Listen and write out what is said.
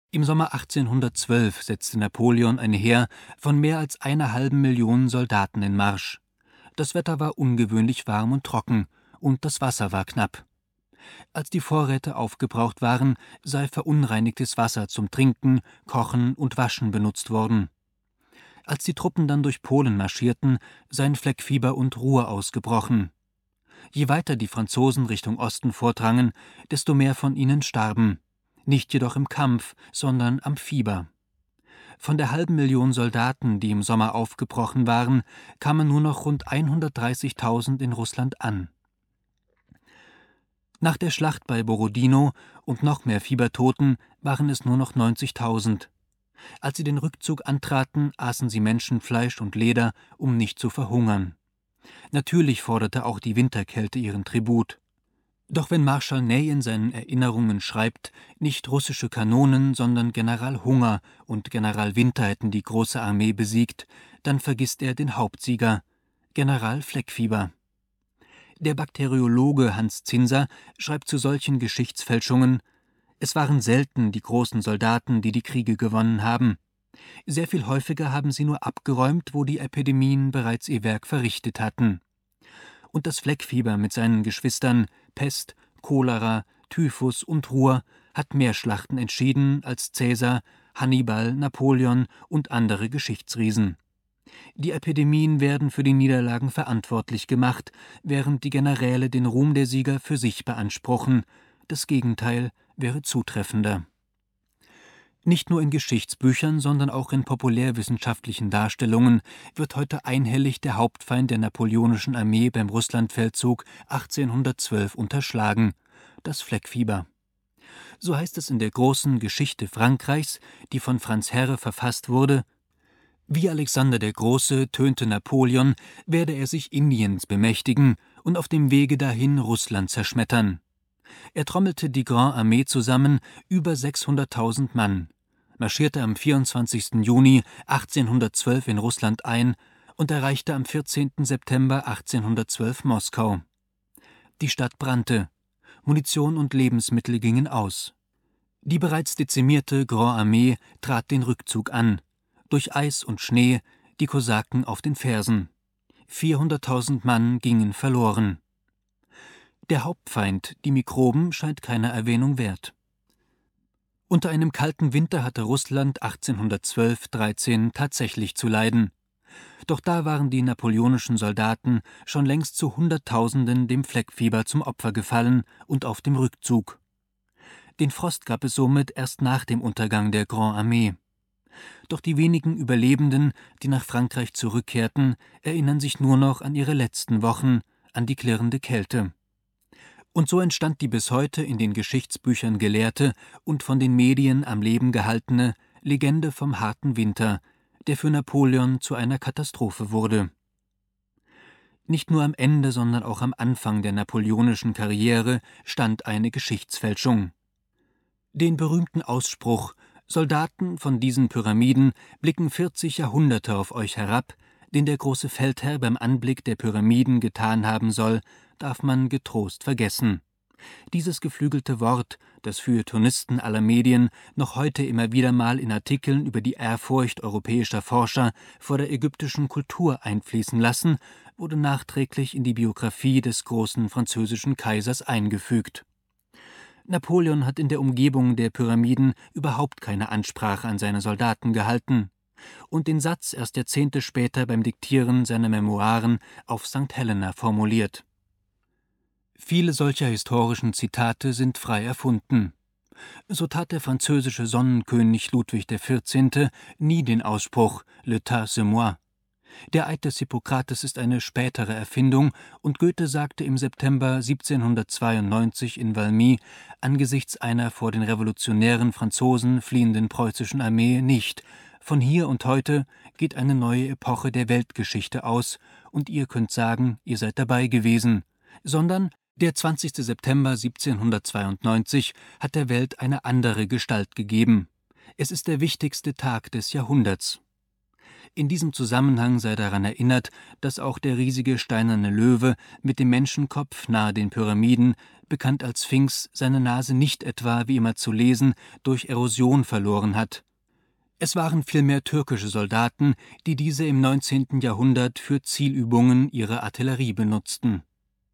Im Sommer 1812 setzte Napoleon ein Heer von mehr als 1,5 Millionen Soldaten in Marsch. Das Wetter war ungewöhnlich warm und trocken, und das Wasser war knapp. Als die Vorräte aufgebraucht waren, sei verunreinigtes Wasser zum Trinken, Kochen und Waschen benutzt worden. Als die Truppen dann durch Polen marschierten, seien Fleckfieber und Ruhr ausgebrochen. Je weiter die Franzosen Richtung Osten vordrangen, desto mehr von ihnen starben. Nicht jedoch im Kampf, sondern am Fieber. Von der 500.000 Soldaten, die im Sommer aufgebrochen waren, kamen nur noch rund 130.000 in Russland an. Nach der Schlacht bei Borodino und noch mehr Fiebertoten waren es nur noch 90.000. Als sie den Rückzug antraten, aßen sie Menschenfleisch und Leder, um nicht zu verhungern. Natürlich forderte auch die Winterkälte ihren Tribut. Doch wenn Marschall Ney in seinen Erinnerungen schreibt, nicht russische Kanonen, sondern General Hunger und General Winter hätten die große Armee besiegt, dann vergisst er den Hauptsieger, General Fleckfieber. Der Bakteriologe Hans Zinser schreibt zu solchen Geschichtsfälschungen: Es waren selten die großen Soldaten, die die Kriege gewonnen haben. Sehr viel häufiger haben sie nur abgeräumt, wo die Epidemien bereits ihr Werk verrichtet hatten. Und das Fleckfieber mit seinen Geschwistern Pest, Cholera, Typhus und Ruhr hat mehr Schlachten entschieden als Cäsar, Hannibal, Napoleon und andere Geschichtsriesen. Die Epidemien werden für die Niederlagen verantwortlich gemacht, während die Generäle den Ruhm der Sieger für sich beanspruchen. Das Gegenteil wäre zutreffender. Nicht nur in Geschichtsbüchern, sondern auch in populärwissenschaftlichen Darstellungen wird heute einhellig der Hauptfeind der napoleonischen Armee beim Russlandfeldzug 1812 unterschlagen: das Fleckfieber. So heißt es in der großen Geschichte Frankreichs, die von Franz Herre verfasst wurde: Wie Alexander der Große tönte Napoleon, werde er sich Indiens bemächtigen und auf dem Wege dahin Russland zerschmettern. Er trommelte die Grande Armee zusammen, über 600.000 Mann, marschierte am 24. Juni 1812 in Russland ein und erreichte am 14. September 1812 Moskau. Die Stadt brannte, Munition und Lebensmittel gingen aus. Die bereits dezimierte Grande Armee trat den Rückzug an, durch Eis und Schnee, die Kosaken auf den Fersen. 400.000 Mann gingen verloren. Der Hauptfeind, die Mikroben, scheint keiner Erwähnung wert. Unter einem kalten Winter hatte Russland 1812/13 tatsächlich zu leiden. Doch da waren die napoleonischen Soldaten schon längst zu Hunderttausenden dem Fleckfieber zum Opfer gefallen und auf dem Rückzug. Den Frost gab es somit erst nach dem Untergang der Grande Armee. Doch die wenigen Überlebenden, die nach Frankreich zurückkehrten, erinnern sich nur noch an ihre letzten Wochen, an die klirrende Kälte. Und so entstand die bis heute in den Geschichtsbüchern gelehrte und von den Medien am Leben gehaltene Legende vom harten Winter, der für Napoleon zu einer Katastrophe wurde. Nicht nur am Ende, sondern auch am Anfang der napoleonischen Karriere stand eine Geschichtsfälschung. Den berühmten Ausspruch: Soldaten von diesen Pyramiden blicken 40 Jahrhunderte auf euch herab, den der große Feldherr beim Anblick der Pyramiden getan haben soll, darf man getrost vergessen. Dieses geflügelte Wort, das Feuilletonisten aller Medien noch heute immer wieder mal in Artikeln über die Ehrfurcht europäischer Forscher vor der ägyptischen Kultur einfließen lassen, wurde nachträglich in die Biografie des großen französischen Kaisers eingefügt. Napoleon hat in der Umgebung der Pyramiden überhaupt keine Ansprache an seine Soldaten gehalten und den Satz erst Jahrzehnte später beim Diktieren seiner Memoiren auf St. Helena formuliert. Viele solcher historischen Zitate sind frei erfunden. So tat der französische Sonnenkönig Ludwig XIV. Nie den Ausspruch «L'état c'est moi». Der Eid des Hippokrates ist eine spätere Erfindung, und Goethe sagte im September 1792 in Valmy angesichts einer vor den revolutionären Franzosen fliehenden preußischen Armee nicht: Von hier und heute geht eine neue Epoche der Weltgeschichte aus, und ihr könnt sagen, ihr seid dabei gewesen, sondern der 20. September 1792 hat der Welt eine andere Gestalt gegeben. Es ist der wichtigste Tag des Jahrhunderts. In diesem Zusammenhang sei daran erinnert, dass auch der riesige steinerne Löwe mit dem Menschenkopf nahe den Pyramiden, bekannt als Sphinx, seine Nase nicht etwa, wie immer zu lesen, durch Erosion verloren hat. Es waren vielmehr türkische Soldaten, die diese im 19. Jahrhundert für Zielübungen ihrer Artillerie benutzten